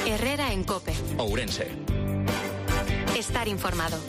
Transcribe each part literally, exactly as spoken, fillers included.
Herrera en COPE. Ourense. Estar informado.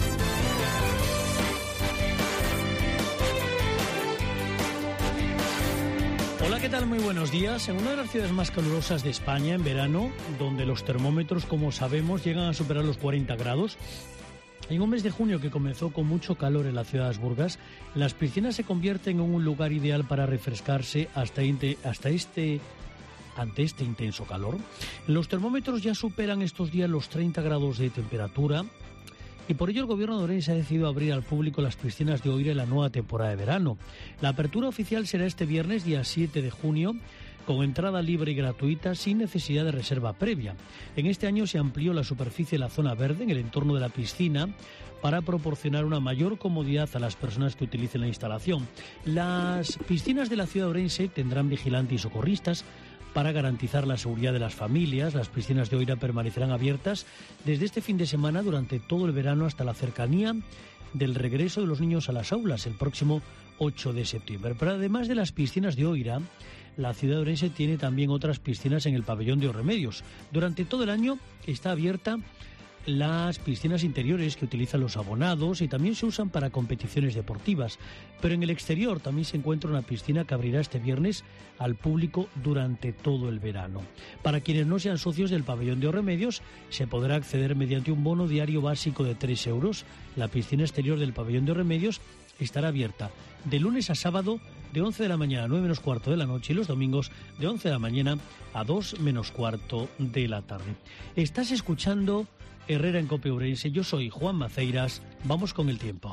Hola, ¿qué tal? Muy buenos días. En una de las ciudades más calurosas de España, en verano, donde los termómetros, como sabemos, llegan a superar los cuarenta grados, en un mes de junio que comenzó con mucho calor en la ciudad de Asburgas, las piscinas se convierten en un lugar ideal para refrescarse hasta, hasta este... ante este intenso calor. Los termómetros ya superan estos días los treinta grados de temperatura y por ello el gobierno de Ourense ha decidido abrir al público las piscinas de Oira en la nueva temporada de verano. La apertura oficial será este viernes, día siete de junio, con entrada libre y gratuita sin necesidad de reserva previa. En este año se amplió la superficie de la zona verde en el entorno de la piscina para proporcionar una mayor comodidad a las personas que utilicen la instalación. Las piscinas de la ciudad de Ourense tendrán vigilantes y socorristas para garantizar la seguridad de las familias. Las piscinas de Oira permanecerán abiertas desde este fin de semana durante todo el verano hasta la cercanía del regreso de los niños a las aulas el próximo ocho de septiembre. Pero además de las piscinas de Oira, la ciudad de Ourense tiene también otras piscinas en el pabellón de Os Remedios. Durante todo el año está abierta las piscinas interiores que utilizan los abonados y también se usan para competiciones deportivas. Pero en el exterior también se encuentra una piscina que abrirá este viernes al público durante todo el verano. Para quienes no sean socios del pabellón de Os Remedios, se podrá acceder mediante un bono diario básico de tres euros. La piscina exterior del pabellón de Os Remedios estará abierta de lunes a sábado de once de la mañana a nueve menos cuarto de la noche y los domingos de once de la mañana a dos menos cuarto de la tarde. Estás escuchando Herrera en COPE Ourense. Yo soy Juan Maceiras. Vamos con el tiempo.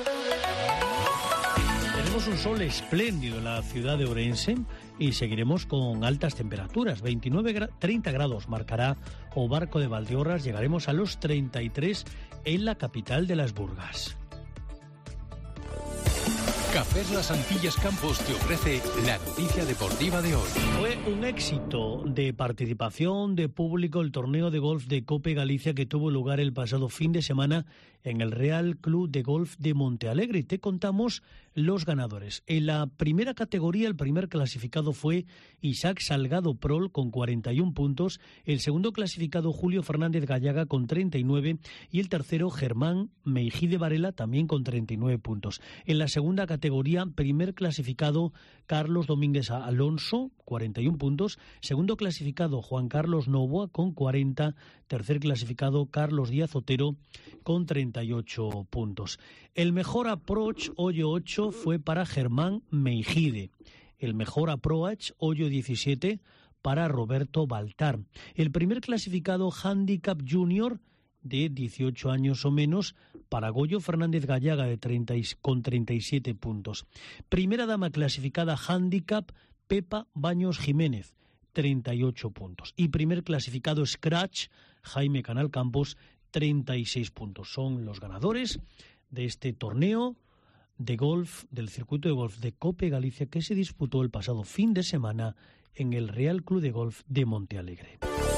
Tenemos un sol espléndido en la ciudad de Ourense y seguiremos con altas temperaturas. veintinueve, treinta grados marcará o Barco de Valdeorras. Llegaremos a los treinta y tres en la capital de las Burgas. Cafés Las Antillas Campos te ofrece la noticia deportiva de hoy. Fue un éxito de participación de público el torneo de golf de COPE Galicia que tuvo lugar el pasado fin de semana en el Real Club de Golf de Montealegre. Y te contamos los ganadores. En la primera categoría, el primer clasificado fue Isaac Salgado Prol con cuarenta y un puntos, el segundo clasificado Julio Fernández Gallaga con treinta y nueve y el tercero Germán Meijide Varela también con treinta y nueve puntos. En la segunda categoría, primer clasificado Carlos Domínguez Alonso, cuarenta y un puntos, segundo clasificado Juan Carlos Novoa con cuarenta, tercer clasificado Carlos Díaz Otero con treinta y ocho puntos. El mejor approach hoyo ocho fue para Germán Meijide. El mejor approach hoyo diecisiete para Roberto Baltar. El primer clasificado Handicap Junior de dieciocho años o menos para Goyo Fernández Gallaga de treinta con treinta y siete puntos. Primera dama clasificada Handicap Pepa Baños Jiménez, treinta y ocho puntos. Y primer clasificado Scratch Jaime Canal Campos, treinta y seis puntos. Son los ganadores de este torneo de golf, del circuito de golf de COPE Galicia que se disputó el pasado fin de semana en el Real Club de Golf de Montealegre.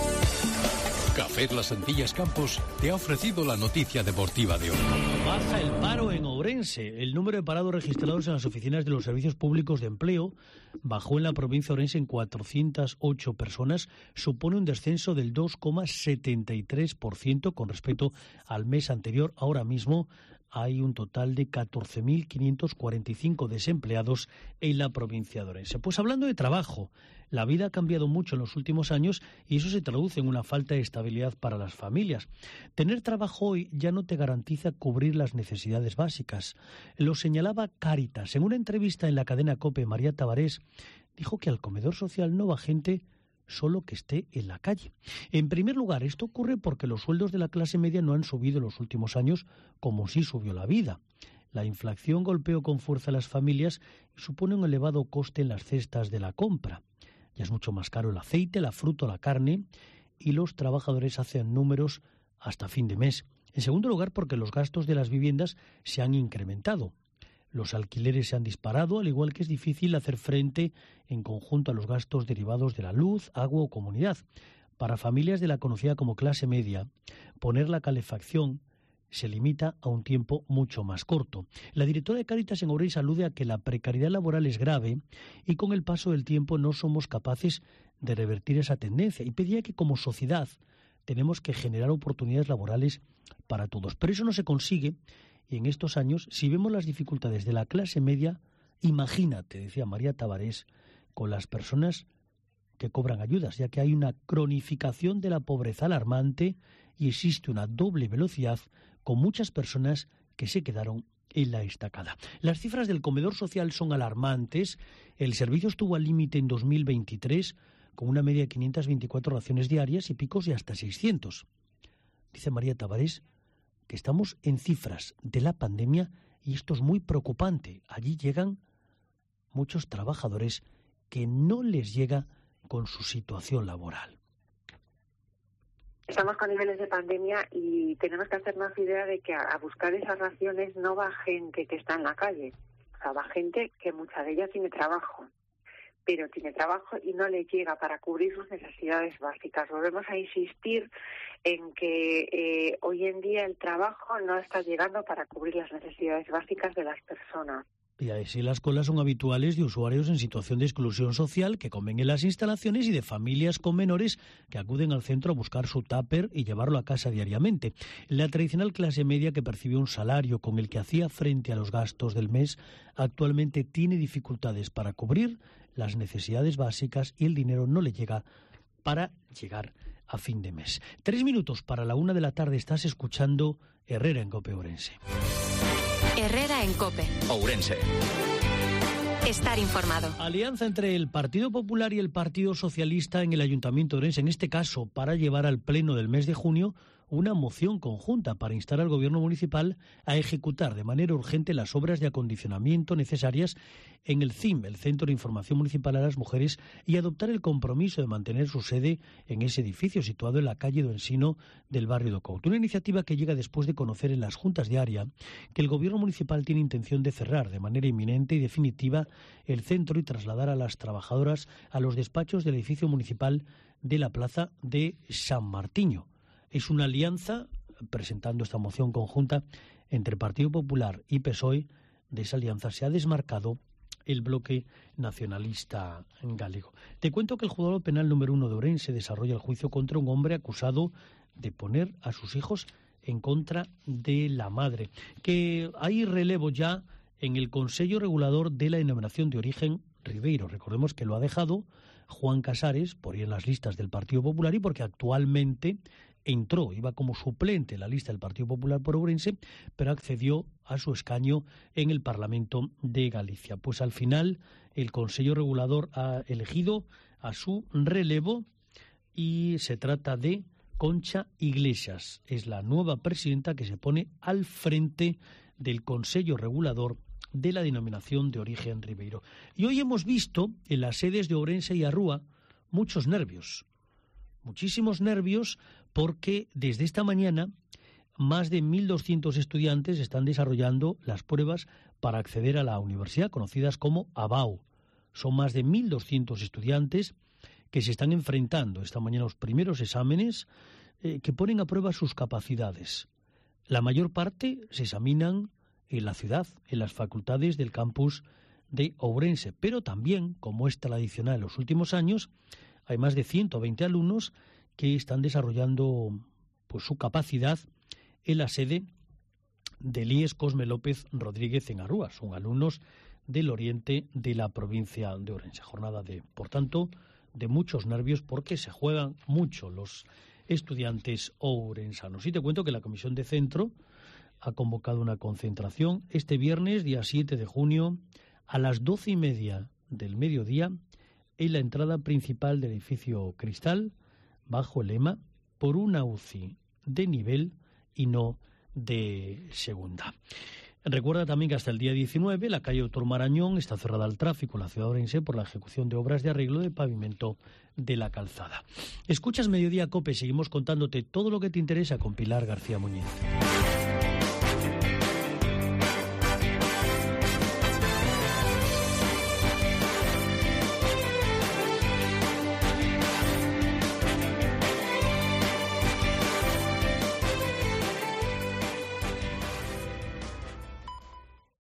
Cafés Las Antillas Campos te ha ofrecido la noticia deportiva de hoy. Baja el paro en Ourense. El número de parados registrados en las oficinas de los servicios públicos de empleo bajó en la provincia de Ourense en cuatrocientas ocho personas. Supone un descenso del dos coma setenta y tres por ciento con respecto al mes anterior. Ahora mismo hay un total de catorce mil quinientos cuarenta y cinco desempleados en la provincia de Ourense. Pues hablando de trabajo, la vida ha cambiado mucho en los últimos años y eso se traduce en una falta de estabilidad para las familias. Tener trabajo hoy ya no te garantiza cubrir las necesidades básicas. Lo señalaba Cáritas. En una entrevista en la cadena COPE, María Tabarés dijo que al comedor social no va gente solo que esté en la calle. En primer lugar, esto ocurre porque los sueldos de la clase media no han subido en los últimos años como sí subió la vida. La inflación golpeó con fuerza a las familias y supone un elevado coste en las cestas de la compra. Ya es mucho más caro el aceite, la fruta, la carne y los trabajadores hacen números hasta fin de mes. En segundo lugar, porque los gastos de las viviendas se han incrementado. Los alquileres se han disparado, al igual que es difícil hacer frente en conjunto a los gastos derivados de la luz, agua o comunidad. Para familias de la conocida como clase media, poner la calefacción se limita a un tiempo mucho más corto. La directora de Cáritas en Ourense alude a que la precariedad laboral es grave y con el paso del tiempo no somos capaces de revertir esa tendencia y pedía que como sociedad tenemos que generar oportunidades laborales para todos. Pero eso no se consigue, y en estos años, si vemos las dificultades de la clase media, imagínate, decía María Tavares, con las personas que cobran ayudas, ya que hay una cronificación de la pobreza alarmante y existe una doble velocidad con muchas personas que se quedaron en la estacada. Las cifras del comedor social son alarmantes. El servicio estuvo al límite en dos mil veintitrés con una media de quinientas veinticuatro raciones diarias y picos de hasta seiscientos. Dice María Tavares que estamos en cifras de la pandemia y esto es muy preocupante. Allí llegan muchos trabajadores que no les llega con su situación laboral. Estamos con niveles de pandemia y tenemos que hacernos idea de que a buscar esas raciones no va gente que está en la calle. O sea, va gente que mucha de ella tiene trabajo, pero tiene trabajo y no le llega para cubrir sus necesidades básicas. Volvemos a insistir en que eh, hoy en día el trabajo no está llegando para cubrir las necesidades básicas de las personas. Y así las colas son habituales de usuarios en situación de exclusión social que comen en las instalaciones y de familias con menores que acuden al centro a buscar su tupper y llevarlo a casa diariamente. La tradicional clase media que percibió un salario con el que hacía frente a los gastos del mes actualmente tiene dificultades para cubrir las necesidades básicas y el dinero no le llega para llegar a fin de mes. Tres minutos para la una de la tarde. Estás escuchando Herrera en COPE Ourense. Herrera en COPE. Ourense. Estar informado. Alianza entre el Partido Popular y el Partido Socialista en el Ayuntamiento de Ourense, en este caso para llevar al Pleno del mes de junio una moción conjunta para instar al Gobierno municipal a ejecutar de manera urgente las obras de acondicionamiento necesarias en el C I M, el Centro de Información Municipal a las Mujeres, y adoptar el compromiso de mantener su sede en ese edificio situado en la calle do Ensino del barrio do Couto. Una iniciativa que llega después de conocer en las juntas de área que el Gobierno municipal tiene intención de cerrar de manera inminente y definitiva el centro y trasladar a las trabajadoras a los despachos del edificio municipal de la plaza de San Martiño. Es una alianza, presentando esta moción conjunta entre Partido Popular y P S O E. De esa alianza se ha desmarcado el bloque nacionalista gallego. Te cuento que el juzgado penal número uno de Ourense desarrolla el juicio contra un hombre acusado de poner a sus hijos en contra de la madre. Que hay relevo ya en el Consejo Regulador de la Denominación de Origen Ribeiro. Recordemos que lo ha dejado Juan Casares por ir en las listas del Partido Popular y porque actualmente entró, iba como suplente en la lista del Partido Popular por Ourense, pero accedió a su escaño en el Parlamento de Galicia. Pues al final el Consejo Regulador ha elegido a su relevo y se trata de Concha Iglesias. Es la nueva presidenta que se pone al frente del Consejo Regulador de la Denominación de Origen Ribeiro. Y hoy hemos visto en las sedes de Ourense y Arrúa muchos nervios, muchísimos nervios, porque desde esta mañana más de mil doscientos estudiantes están desarrollando las pruebas para acceder a la universidad, conocidas como ABAU. Son más de mil doscientos estudiantes que se están enfrentando esta mañana a los primeros exámenes eh, que ponen a prueba sus capacidades. La mayor parte se examinan en la ciudad, en las facultades del campus de Ourense, pero también, como es tradicional en los últimos años, hay más de ciento veinte alumnos que están desarrollando pues, su capacidad en la sede del I E S Cosme López Rodríguez en Arrúa. Son alumnos del oriente de la provincia de Ourense. Jornada de, por tanto, de muchos nervios porque se juegan mucho los estudiantes ourensanos. Y te cuento que la Comisión de Centro ha convocado una concentración este viernes, día siete de junio, a las doce y media del mediodía, en la entrada principal del edificio Cristal, bajo el lema por una U C I de nivel y no de segunda. Recuerda también que hasta el día diecinueve la calle Doctor Marañón está cerrada al tráfico en la ciudad de Ourense por la ejecución de obras de arreglo de pavimento de la calzada. Escuchas Mediodía COPE, seguimos contándote todo lo que te interesa con Pilar García Muñiz.